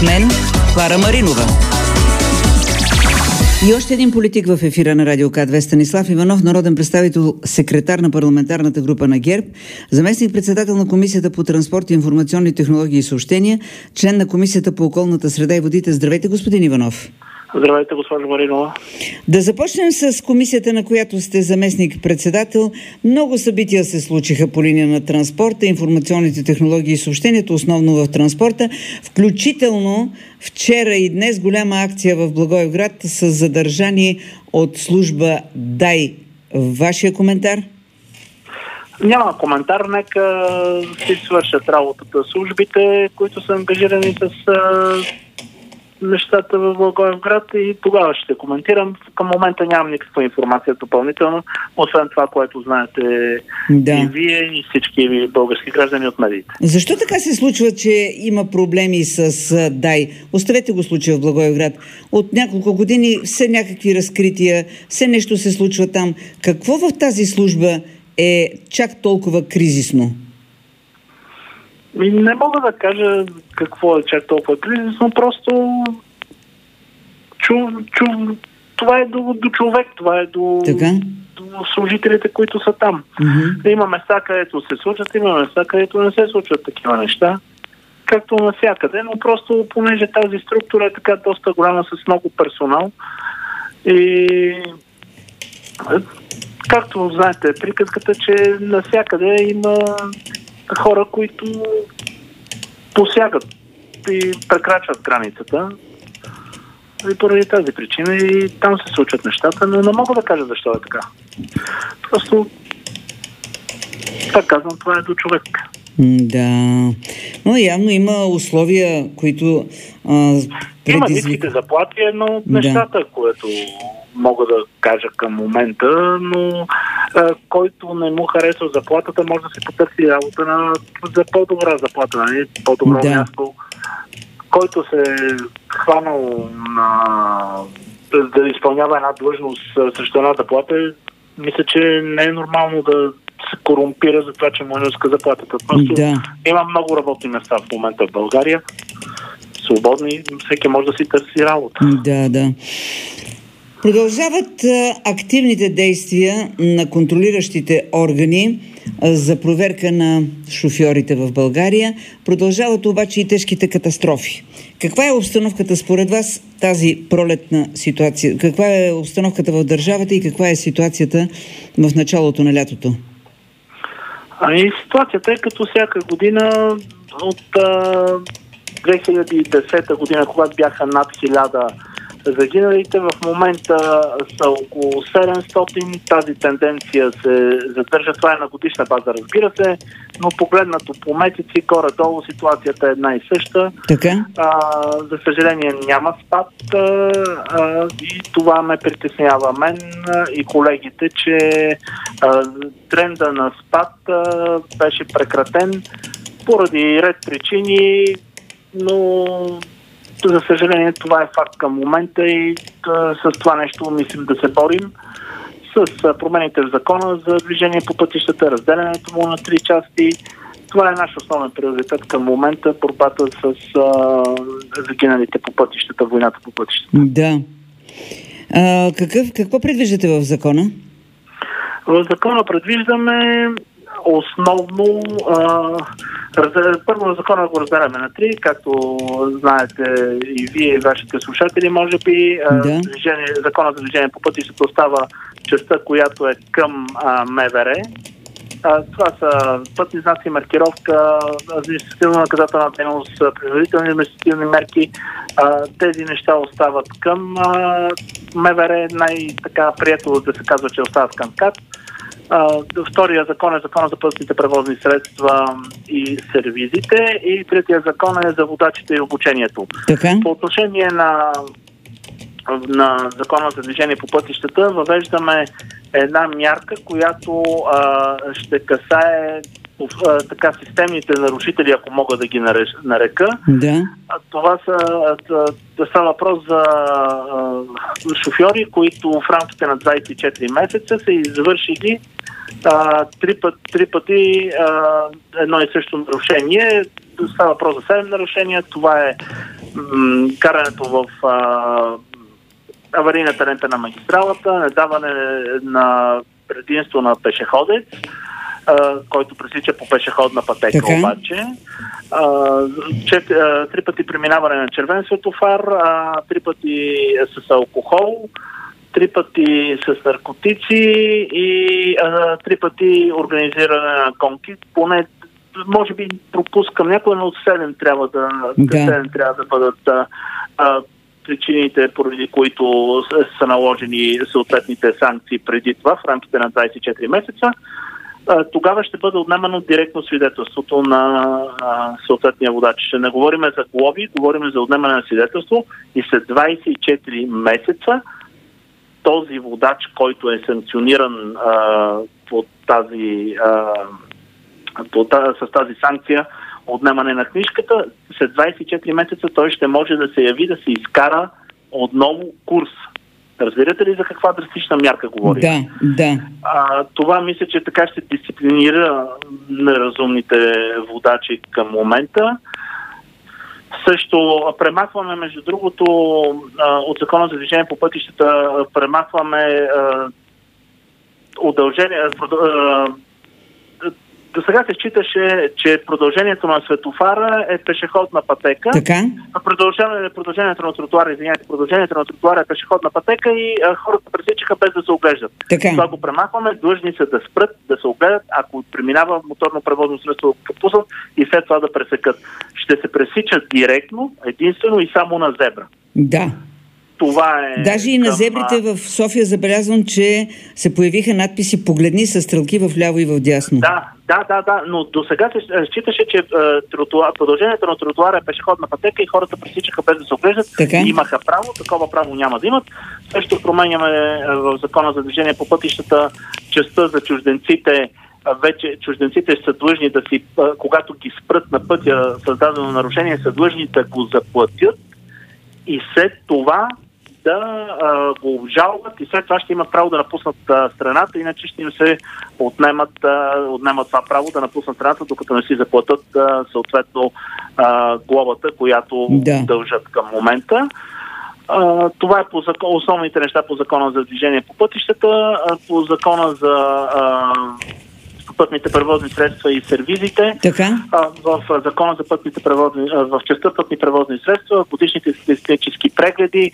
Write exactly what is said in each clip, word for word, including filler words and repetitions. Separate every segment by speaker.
Speaker 1: мен Клара Маринова. И още един политик в ефира на Радио К две, Станислав Иванов, народен представител, секретар на парламентарната група на ГЕРБ, заместник-председател на Комисията по транспорт, информационни технологии и съобщения, член на Комисията по околната среда и водите. Здравейте, господин Иванов.
Speaker 2: Здравейте, госпожо Маринова.
Speaker 1: Да започнем с комисията, на която сте заместник-председател. Много събития се случиха по линия на транспорта, информационните технологии и съобщението, основно в транспорта. Включително вчера и днес голяма акция в Благоевград с задържани от служба ДАИ. Вашия коментар?
Speaker 2: Няма коментар. Нека си свършат работата службите, които са ангажирани с нещата в Благоевград, и тогава ще коментирам. Към момента нямам никаква информация допълнително, освен това, което знаете да. и вие, и всички ви български граждани от медиите.
Speaker 1: Защо така се случва, че има проблеми с ДАИ? Оставете го случая в Благоевград. От няколко години все някакви разкрития, все нещо се случва там. Какво в тази служба е чак толкова кризисно?
Speaker 2: Не мога да кажа какво е чак толкова кризисно, просто чу, чу, това е до, до човек, това е до, до служителите, които са там. Mm-hmm. Има места, където се случват, има места, където не се случват такива неща, както навсякъде, но просто понеже тази структура е така доста голяма с много персонал и както знаете приказката, че навсякъде има хора, които посягат и прекрачват границата. И поради тази причина и там се случват нещата, но не мога да кажа защо е така. Просто, така казвам, това е до човек.
Speaker 1: Да. Но явно има условия, които а, предизвик...
Speaker 2: Има ниските заплати, едно от нещата, да. което мога да кажа към момента, но а, който не му харесва заплатата, може да се потърси работа на, за по-добра заплата, нали? По-добро да. място. Който се е хванал на, да изпълнява една длъжност срещу една заплата, мисля, че не е нормално да се корумпира за това, че му не иска заплатата. Просто да. има много работни места в момента в България, свободни, всеки може да си търси работа.
Speaker 1: Да, да. Продължават а, активните действия на контролиращите органи а, за проверка на шофьорите в България. Продължават обаче и тежките катастрофи. Каква е обстановката според вас тази пролетна ситуация? Каква е обстановката в държавата и каква е ситуацията в началото на лятото?
Speaker 2: Ами ситуацията е като всяка година от а, две хиляди и десета година, когато бяха над хиляда загиналите, в момента са около седемстотин. Тази тенденция се задържа. Това е на годишна база, разбира се, но погледнато по месеци, горе-долу ситуацията е една и съща.
Speaker 1: Така?
Speaker 2: А, за съжаление няма спад а, и това ме притеснява мен и колегите, че а, тренда на спад а, беше прекратен поради ред причини, но за съжаление това е факт към момента и а, с това нещо мислим да се борим с а, промените в закона за движение по пътищата, разделянето му на три части. Това е наш основен приоритет към момента, борбата с а, загиналите по пътищата, войната по пътищата.
Speaker 1: Да. А, какъв, какво предвиждате в закона?
Speaker 2: В закона предвиждаме основно а, раз... първо на закона го разделяме на три, както знаете и вие и вашите слушатели, може би. Да. Движение, закона за движение по пътищата остава частта, която е към а, МВР. А, това са пътни знаци, маркировка, административна наказателна дейност, принудителни административни мерки. А, тези неща остават към а, МВР. Най-така прието да се казва, че остават към КАТ. Uh, втория закон е закона за пътните превозни средства и сервизите и третия закон е за водачите и обучението.
Speaker 1: Така?
Speaker 2: По отношение на, на закона за движение по пътищата въвеждаме една мярка, която uh, ще касае uh, така системните нарушители, ако мога да ги нарека.
Speaker 1: Да.
Speaker 2: Това са, да става въпрос за а, шофьори, които в рамките на двадесет и четири месеца са извършили а, три, път, три пъти а, едно и също нарушение. Става въпрос за седем нарушения. Това е м- карането в а, аварийната лента на магистралата, недаване на предимство на пешеходец, а, който пресича по пешеходна пътека
Speaker 1: така.
Speaker 2: обаче. А, чет, а, три пъти преминаване на червен светофар, а, три пъти с алкохол, три пъти с наркотици и а, три пъти организиране на гонки. Поне, може би пропускам някой, но седем трябва да,
Speaker 1: да.
Speaker 2: седем трябва да бъдат а, а, причините, поради които са наложени съответните санкции преди това в рамките на двадесет и четири месеца. А, тогава ще бъде отнемано директно свидетелството на а, съответния водач. Ще не говорим за глоби, говорим за отнемане на свидетелство и след двадесет и четири месеца този водач, който е санкциониран а, по тази, а, по тази, с тази санкция отнемане на книжката, след двадесет и четири месеца той ще може да се яви да се изкара отново курс. Разбирате ли за каква драстична мярка говорим?
Speaker 1: Да, да.
Speaker 2: А, това мисля, че така ще дисциплинира неразумните водачи към момента. Също премахваме, между другото, от Закона за движение по пътищата, премахваме удължение. До сега се считаше, че продължението на светофара е пешеходна пътека.
Speaker 1: Така.
Speaker 2: Продължение, продължението на тротуара, извиняйте, продължението на тротуара е пешеходна пътека и а, хората пресичаха без да се оглеждат.
Speaker 1: Така.
Speaker 2: Това го премахваме, длъжни са да спрат, да се огледат, ако преминава моторно превозно средство, да пуснат и след това да пресекат. Ще се пресичат директно, единствено и само на зебра.
Speaker 1: Да.
Speaker 2: Това е...
Speaker 1: Даже и на
Speaker 2: към...
Speaker 1: зебрите в София забелязвам, че се появиха надписи "Погледни" с стрелки в ляво и в дясно.
Speaker 2: Да, да, да, да, но до сега се считаше, че тротуар, продължението на тротуара е пешеходна пътека и хората пресичаха без да се оглеждат.
Speaker 1: Така?
Speaker 2: Имаха право, такова право няма да имат. Също променяме в Закона за движение по пътищата частта за чужденците. Вече чужденците са длъжни да си, когато ги спрат на пътя създадено нарушение, са длъжни да го заплатят и след това да а, го обжалват и след това ще имат право да напуснат а, страната, иначе ще им се отнемат, а, отнемат това право да напуснат страната, докато не си заплатят а, съответно а, глобата, която
Speaker 1: да.
Speaker 2: дължат към момента. А, това е по закон, основните неща по Закона за движение по пътищата, а, по Закона за а, пътните превозни средства и сервизите.
Speaker 1: Така?
Speaker 2: В Закона за пътните превозни, в частта пътни превозни средства, годишните статистически прегледи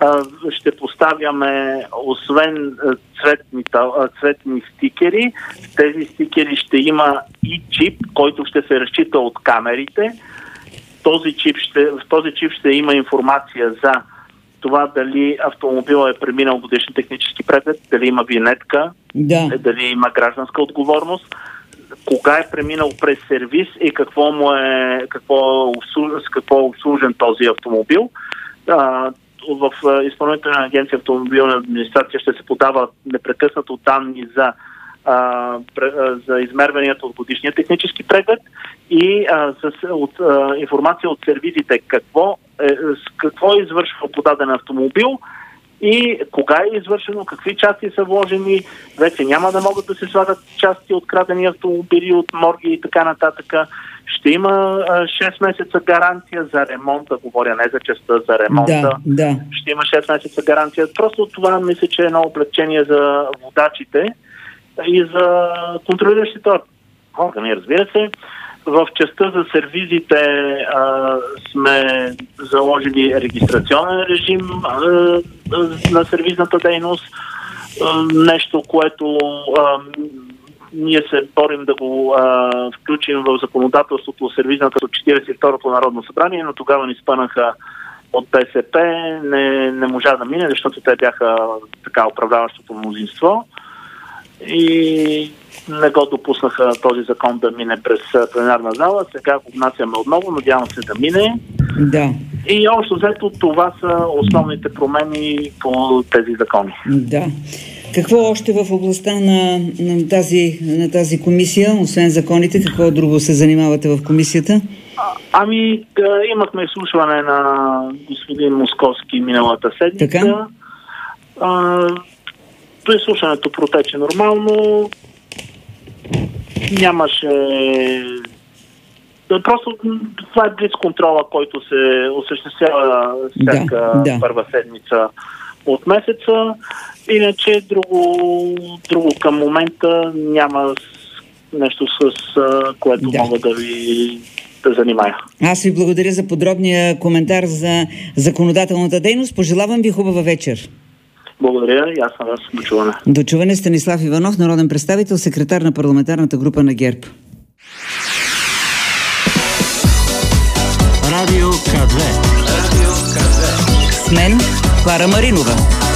Speaker 2: ще поставяме освен цветни, цветни стикери. В тези стикери ще има и чип, който ще се разчита от камерите. Този чип ще, в този чип ще има информация за това дали автомобилът е преминал годишен технически преглед, дали има винетка,
Speaker 1: да.
Speaker 2: дали има гражданска отговорност, кога е преминал през сервис и какво му е, какво, с какво е обслужен този автомобил. А, в Изпълнителна агенция автомобилна администрация ще се подават непрекъснато данни за, а, за измерванията от годишния технически преглед и а, с, от, а, информация от сервизите какво е, с какво е извършвал подаден автомобил и кога е извършено, какви части са вложени. Вече няма да могат да се слагат части от крадени автомобили, от морги и така нататък. Ще има а, шест месеца гаранция за ремонта, говоря не за частта, за ремонта.
Speaker 1: Да, да.
Speaker 2: Ще има шест месеца гаранция. Просто това мисля, че е едно облегчение за водачите и за контролиращите органи, разбира се. В частта за сервизите а, сме заложили регистрационен режим а, на сервизната дейност. А, нещо, което а, ние се борим да го а, включим в законодателството сервизната от четиридесет и второто Народно събрание, но тогава ни спънаха от БСП, не, не можа да мине, защото те бяха така управляващото мнозинство и не го допуснаха този закон да мине през пленарна зала. Сега го внасяме отново, надявам се да мине.
Speaker 1: Да.
Speaker 2: И общо взето това са основните промени по тези закони.
Speaker 1: Да. Какво още в областта на, на, тази, на тази комисия, освен законите, какво друго се занимавате в комисията?
Speaker 2: А, ами, да, имахме изслушване на господин Московски миналата седмица.
Speaker 1: Така?
Speaker 2: А, изслушването протече нормално. Нямаше Просто това е блиц контрола, който се осъществява всяка
Speaker 1: да, да.
Speaker 2: първа седмица от месеца. Иначе друго, друго към момента няма нещо, с което да. мога да ви да занимая.
Speaker 1: Аз ви благодаря за подробния коментар за законодателната дейност. Пожелавам ви хубава вечер.
Speaker 2: Благодаря и аз на вас. Дочуване.
Speaker 1: Дочуване. Станислав Иванов, народен представител, секретар на парламентарната група на ГЕРБ.
Speaker 3: Радио К две. Радио К две.
Speaker 1: С мен Клара Маринова.